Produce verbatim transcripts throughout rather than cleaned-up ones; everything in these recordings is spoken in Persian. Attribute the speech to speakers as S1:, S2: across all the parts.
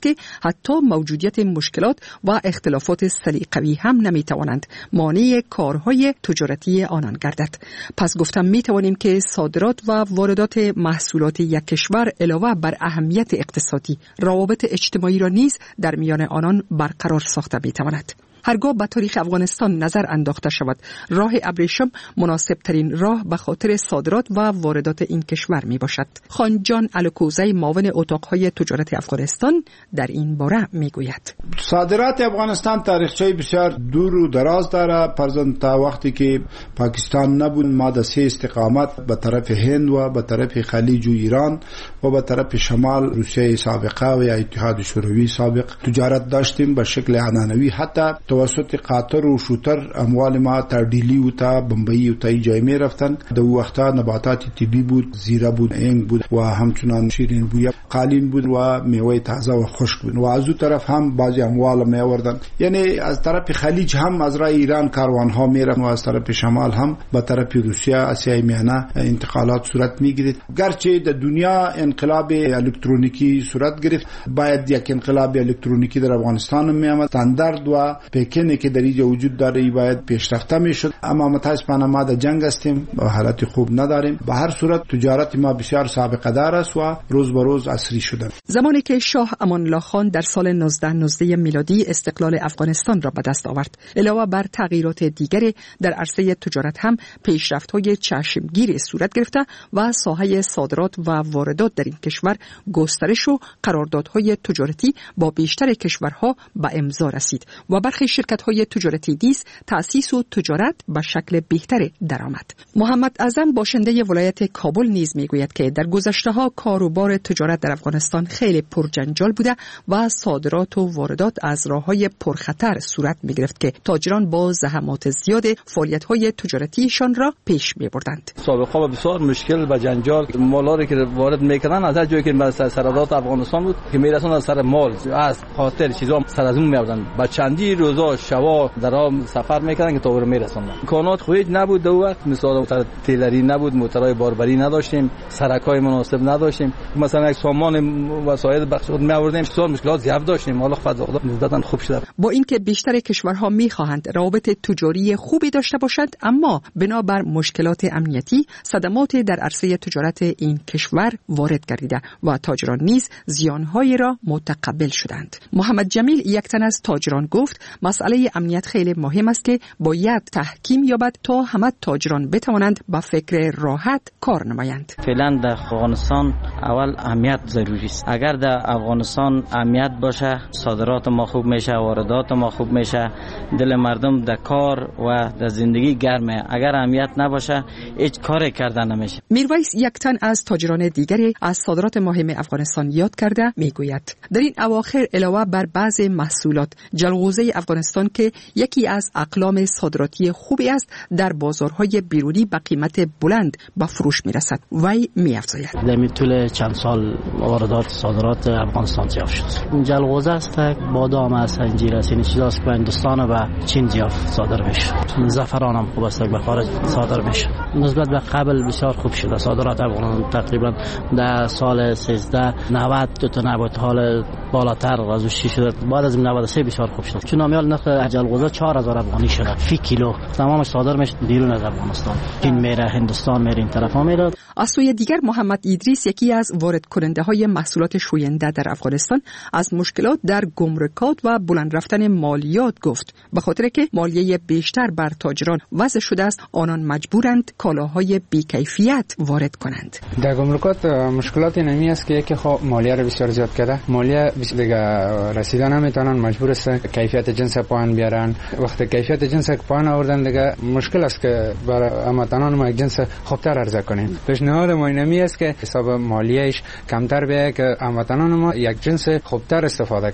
S1: که حتی موجودیت مشکلات و اختلافات سلیقوی هم نمیتوانند مانع کارهای تجارتی آنان گردد. پس گفتم میتوانیم که صادرات و واردات محصولات یک کشور علاوه بر اهمیت اقتصادی، روابط اجتماعی را نیز در میان آنان برقرار ساخته میتواند. هرگاه به تاریخ افغانستان نظر انداخته شود، راه ابریشم مناسب ترین راه به خاطر صادرات و واردات این کشور می باشد. خانجان الکوزی، معاون اتاقهای تجارت افغانستان، در این باره می گوید.
S2: صادرات افغانستان تاریخچه بسیار دور و دراز داره. فرضاً تا وقتی که پاکستان نبود ما د سه استقامت به طرف هند و به طرف خلیج و ایران و به طرف شمال روسیه سابقه و یا اتحاد شوروی سابق تجارت داشتیم به شکل عنعنوی. حتی توسط قطر و شوتر اموال ما تا دیلی و تا بمبئی و تا ای جای می رفتن. در وقتا نباتات طبی بود، زیره بود، اینگ بود و همچنان شیرین بویه، قالین بود و میوه تازه و خشک بود. و از اون طرف هم بعضی اموال می آوردن. یعنی از طرف خلیج هم از راه ایران کاروان ها می رفتن و از طرف شمال هم به طرف روسیه، آسیای میانه انتقالات صورت می گرفت. گرچه در دنیا انقلاب الکترونیکی صورت گرفت، باید یک انقلاب الکترونیکی در افغانستان می آمد. استاندارد و پیکنی که در اینجا وجود داره باید پیشرفته میشد، اما متاسفانه ما در جنگ هستیم و حالت خوب نداریم. به هر صورت تجارت ما بسیار سابقه دار است و روز به روز عصری شده.
S1: زمانی که شاه امان الله خان در سال نوزده نوزده میلادی استقلال افغانستان را به دست آورد، علاوه بر تغییرات دیگری در عرصه تجارت هم پیشرفت‌های چشمگیر صورت گرفته و ساحه صادرات و واردات در این کشور گسترش و قراردادهای تجارتی با بیشتر کشورها به امضا رسید و برخی شرکت‌های تجارتی نیز تأسیس و تجارت به شکل بهتری درآمد. محمد اعظم باشنده ولایت کابل نیز میگوید که در گذشته‌ها کاروبار تجارت در افغانستان خیلی پرجنجال بوده و صادرات و واردات از راه‌های پرخطر صورت می‌گرفت که تاجران با زحمات زیاد فعالیت‌های تجارتیشان را پیش می‌بردند.
S3: سابقا بسیار مشکل و جنجال مالاری که وارد می‌کردن از هر جایی که مثلا سرحدات افغانستان بود که می‌رسوندن سر مال از خاطر چیزا سر از اون می‌آوردن. با چندی روزا شوا در آب سفر می‌کردن که تا اون می‌رسوندن. امکانات خویج نبود دو وقت، مثلا موتور تیلری نبود، موتورهای باربری نداشتیم، سرکای مناسب نداشتیم. مثلا یک سامان وسایل بخش خود می‌آوردیم، بسیار مشکلات زیاد داشتیم. حالا فضا نسبتاً خوب شده.
S1: با اینکه بیشتر کشورها می‌خواهند روابط تجاری خوبی داشته باشند، اما بنابر مشکلات امنیتی صدمات در عرصه تجارت این کشور وارد گردیده و تاجران نیز زیان‌های را متقبل شدند. محمد جمیل، یک تن از تاجران، گفت مسئله امنیت خیلی مهم است که باید تحکیم یابد تا همه تاجران بتوانند با فکر راحت کار نمایند.
S4: فعلا در افغانستان اول امنیت ضروری است. اگر در افغانستان امنیت باشه، صادرات ما خوب میشه، واردات ما خوب میشه، دل مردم در کار و در زندگی گرمه. اگر امنیت نباشه هیچ کاری کردن نمیشه.
S1: میرویس، یک تن از تاجران دیگری، از صادرات مهم افغانستان یاد کرده میگوید در این اواخر علاوه بر بعض محصولات، جلغوزه افغانستان که یکی از اقلام صادراتی خوبی است، در بازارهای بیرونی به قیمت بلند به فروش میرسد. وی میافزاید
S5: در طول چند سال واردات صادرات افغانستان زیاد شد. جلغوزه است، بادام است، انجیر است، این چیزاست که به هندوستان و به چین زیاد صادر میشه. زعفران هم خوب است به خارج صادر میشه. نسبت به قبل بسیار خوب شده صادرات افغانستان. تقریبا در سال سیزده نود تا نود حال بالاتر از شش شده. بعد از نود و سه بسیار خوب شد. چون نمیال نرخ جلغوزه چهار هزار افغانی شده فی کیلو. تمامش صادر میشه بیرون از افغانستان. چین میره، هندوستان میره، این طرفا میره.
S1: از سوی دیگر محمد ادریس، یکی از وارد کننده های محصولات شوینده در افغانستان، از مشکلات در گمرکات و بلند رفتن مالیات گفت. به خاطر که مالیه بیشتر بر تاجران وضع شده است، آنان مجبورند کالاهای بی‌کیفیت وارد کنند.
S6: در گمرکات مشکلات نمی است که یکی خب مالیه رو بسیار زیاد کرده. مالیه دیگه رسیدن نمیتونن، مجبور است کیفیت جنس پایین بیارن. وقتی کیفیت جنس پایین آوردن دیگه مشکل است که برای هموطنان ما یک جنس خوبتر عرضه کنیم. پیشنهاد ما اینمی است که حساب مالیهش کمتر بیاید که هموطنان ما یک جنس خوبتر استفاده کنند.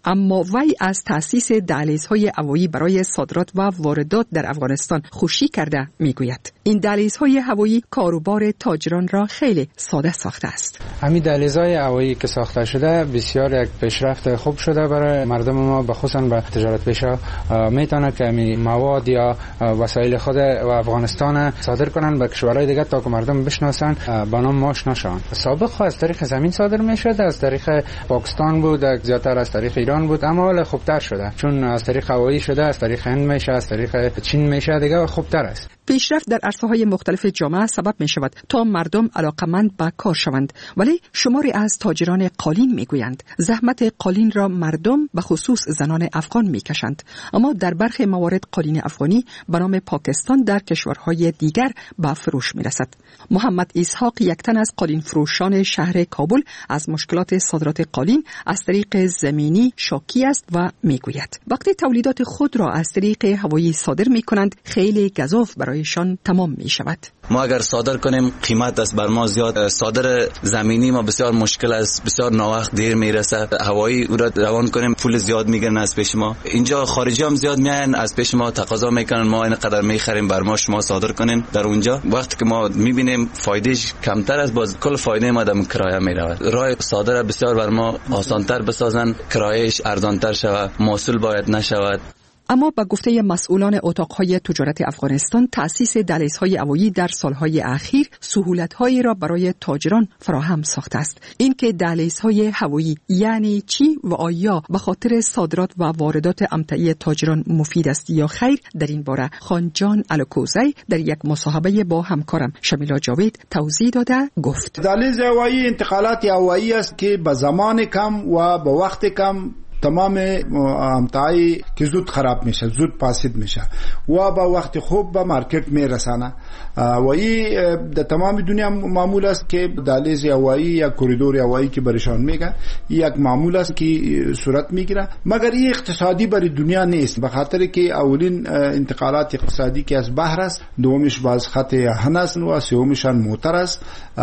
S1: اما وی از تأسیس دهلیزهای هوایی برای صادرات و واردات در افغانستان خوشی کرده میگوید این دهلیزهای هوایی کاروبار تاجران را خیلی ساده ساخته است.
S6: همین دهلیزهای هوایی که ساخته شده بسیار یک پیشرفت خوب شده برای مردم ما، بخصوصا به تجارت پیشا میتونه که می مواد یا وسایل خود و افغانستان صادر کنن به کشورهای دیگه تا که مردم بشناسن با نام ما آشنا. سابق از طریق زمین صادر میشد، از طریق پاکستان بود، زیاتر از طریق ایران بود، اما حالا خوبتر شده چون از طریق هوایی شده، از طریق هند میشه، از طریق چین میشه، دیگه خوبتر است.
S1: پیشرفت در عرصه‌های مختلف جامعه سبب می شود تا مردم علاقمند به کار شوند، ولی شماری از تاجران قالین می گویند زحمت قالین را مردم به خصوص زنان افغان می کشند، اما در برخی موارد قالین افغانی به نام پاکستان در کشورهای دیگر به فروش می رسد. محمد اسحاق یک تن از قالین فروشان شهر کابل از مشکلات صادرات قالین از طریق زمینی شاکی است و می گوید وقتی تولیدات خود را از طریق هوایی صادر می کنند خیلی گزاف برای شان تمام می شود.
S7: ما اگر صادر کنیم قیمت است بر ما زیاد، صادر زمینی ما بسیار مشکل است، بسیار ناوقت دیر میرسه، هوایی او را روان کنیم پول زیاد میگیرن از پیش ما. اینجا خارجی هم زیاد میان از پیش ما تقاضا میکنن ما اینقدر میخریم بر ما شما صادر کنین. در اونجا وقتی که ما میبینیم فایدهش کمتر است، باز کل فایده ما در کرایه میرود. راه صادر بسیار بر ما آسانتر بسازن، کرایهش ارزانتر شود، محصول باید نشود.
S1: اما با گفته مسئولان اتاقهای تجارت افغانستان تأسیس دهلیزهای هوایی در سالهای اخیر سهولت‌هایی را برای تاجران فراهم ساخته است. اینکه دهلیزهای هوایی یعنی چی و آیا به خاطر صادرات و واردات امتعی تاجران مفید است یا خیر، در این باره خانجان الکوزی در یک مصاحبه با همکارم شمیلا جاوید توضیح داده گفت:
S2: دهلیز هوایی انتقالات هوایی است که به زمان کم و به وقت کم تمام امتعایی که زود خراب میشه، زود فاسد میشه و با وقت خوب به مارکت میرسانه و این در تمام دنیا معمول است که دهلیز هوایی یا کوریدور هوایی که برشان میگن یک معمول است که صورت میگیره، مگر این اقتصادی برای دنیا نیست، به خاطر که اولین انتقالات اقتصادی که از بحر است، دومش باز خط هن است و سومشان موتر است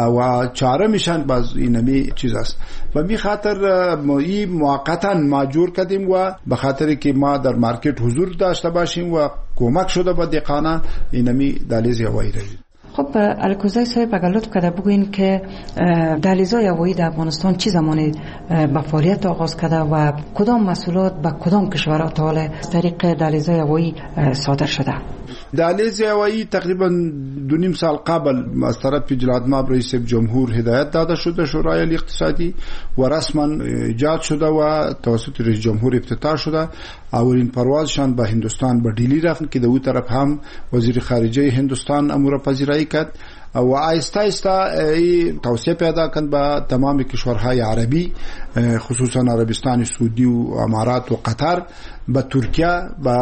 S2: و چهارمشان باز اینمی چیز است و می خاطر این موقتا جور کردیم و به خاطر که ما در مارکت حضور داشته باشیم و کمک شده به دهقانان اینمی دهلیز هوایی رسید.
S8: خب الکوزی صاحب اگر لطف کرده بگوین که دهلیزهای هوایی در افغانستان چه زمانی به فعالیت آغاز کرده و کدام محصولات به کدام کشورها تا حالا از طریق دهلیزهای هوایی صادر شده؟
S2: دهلیز هوایی تقریبا دو نیم سال قبل از طرف جلال مآب رئیس جمهور هدایت داده شده شورای اقتصادی و رسما ایجاد شده و توسط رئیس جمهور افتتاح شده. اولین پروازشان به هندوستان به دلی رفت که در اون طرف هم وزیر خارجه هندوستان امور پذیرایی کرد و آیسته آیسته توسعه پیدا کرد به تمام کشورهای عربی، خصوصا عربستان سعودی و امارات و قطر، به ترکیه، به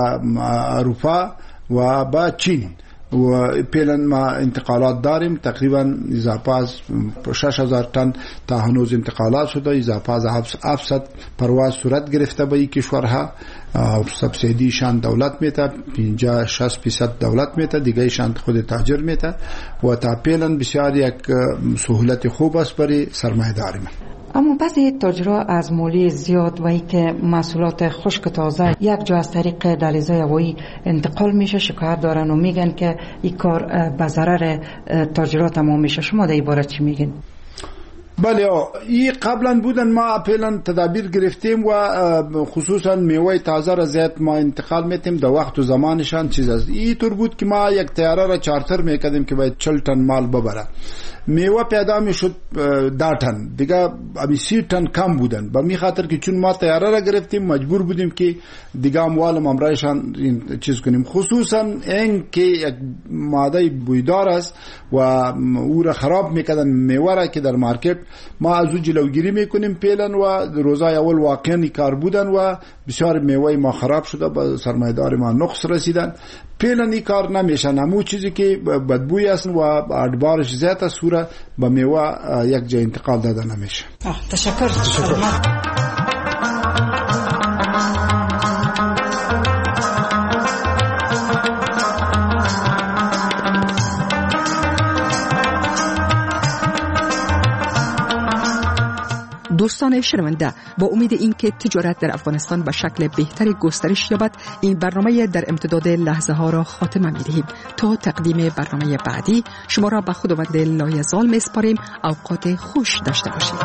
S2: اروپا و با چین و پیلن ما انتقالات داریم. تقریبا اضافه از شش هزار تن تا هنوز انتقالات شده، اضافه از هفتصد پرواز صورت گرفته به این کشورها. سبسیدی شان دولت میته، پنجاه شصت فیصد دولت میته، دیگه شان خود تاجر میته و تا پیلن بسیار یک سهولت خوب است برای سرمایه‌داری.
S8: اما بعضی تاجرها از مالی زیاد و اینکه محصولات خشک تازه یک جا از طریق دهلیزهای هوایی انتقال میشه شکایت دارن و میگن که این کار به ضرر تاجرها تمام میشه. شما در این باره چی میگین؟
S2: بله، این قبلا بودن ما فعلا تدابیر گرفتیم و خصوصا میوه تازه را زیاد ما انتقال میتیم در وقت و زمانشان چیز است. این طور بود که ما یک تیاره را چارتر میکردیم که باید چل تن مال ببره. میوه پیدا میشد ده تن، دیگه امی سی تن کم بودن، به می خاطر که چون ما تیاره را گرفتیم مجبور بودیم که دیگه اموال ممرایشان این چیز کنیم. خصوصا این که یک ماده بویدار است و او را خراب میکردن میوه را که در مارکت ما از او جلوگیری میکنیم پیلن و روزای اول واقعا کار بودن و بسیار میوه ما خراب شده، به سرمایه‌دار ما نقص رسیدن. پیلن این کار نمیشن، همون چیزی که بدبوی است و ادبارش زیاد است سوره به میوه یک جای انتقال داده نمیشه.
S8: تشکر. تشکر.
S1: دوستان عزیزان شنونده، با امید اینکه تجارت در افغانستان به شکل بهتری گسترش یابد، این برنامه در امتداد لحظه ها را خاتمه می‌دهیم. تا تقدیم برنامه بعدی شما را به خداوند لایزال می‌سپاریم. اوقات خوش داشته باشید.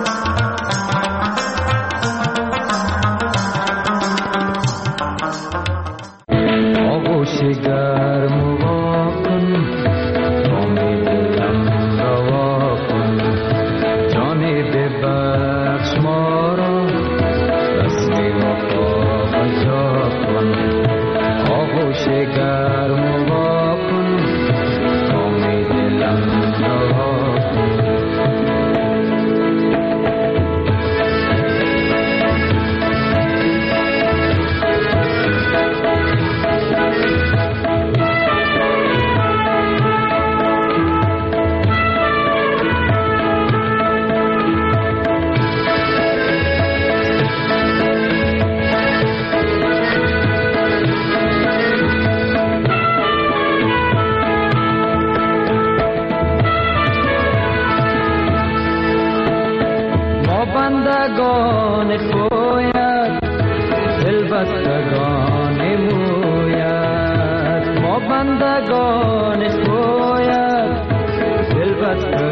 S9: بندگان خویت دل بستگان مویت، ما بندگان خویت دل بستگان